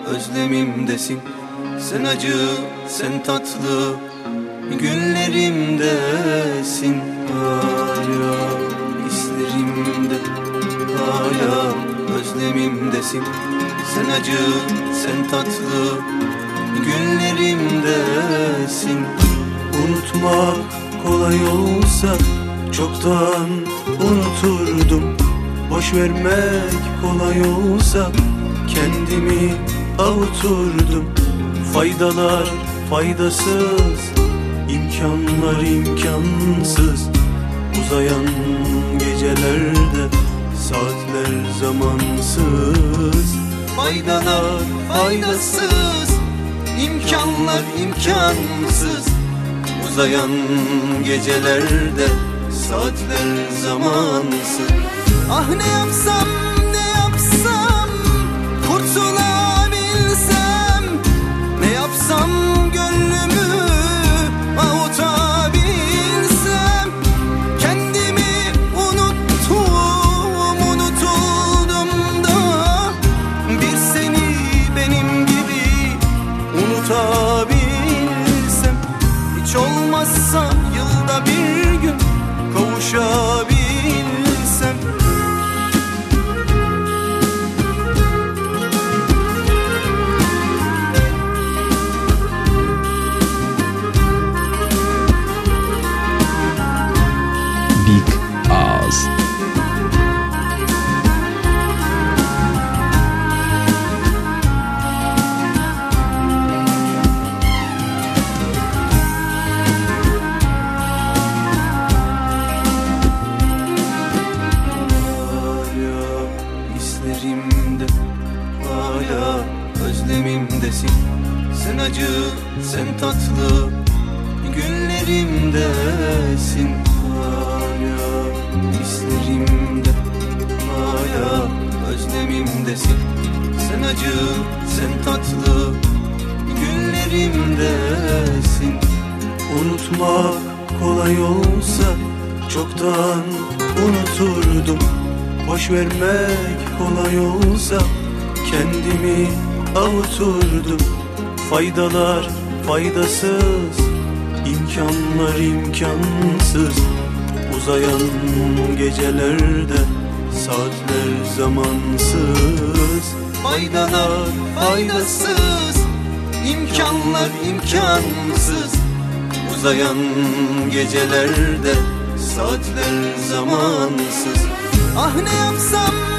özlemimdesin. Sen acı, sen tatlı, günlerimdesin. Hala hislerimde, hala özlemimdesin. Sen acı, sen tatlı, günlerimdesin. Unutmak kolay olsa çoktan unuturdum. Boş vermek kolay olsa kendimi avuturdum. Faydalar faydasız, imkanlar imkansız. Uzayan gecelerde saatler zamansız. Faydalar faydasız, imkanlar imkansız. Uzayan gecelerde saatler zamansız. Ah ne yapsam ne yapsam kurtulabilsem, ne yapsam gönlümü avutabilsem. Kendimi unutuldum da bir seni benim gibi unutabilsem. Hiç olmazsa yılda bir gün kavuşabilsem. Big Ağız. Hala özlemimdesin. Sen acı, sen tatlı, günlerimdesin. Hala hislerimde, hala özlemimdesin. Sen acı, sen tatlı, günlerimdesin. Unutmak kolay olsa çoktan unuturdum. Boş vermek kolay olsa kendimi avuturdum. Faydalar faydasız, imkanlar imkansız. Uzayan gecelerde saatler zamansız. Faydalar faydasız, imkanlar imkansız. Uzayan gecelerde saatler zamansız. Ah ne yapsam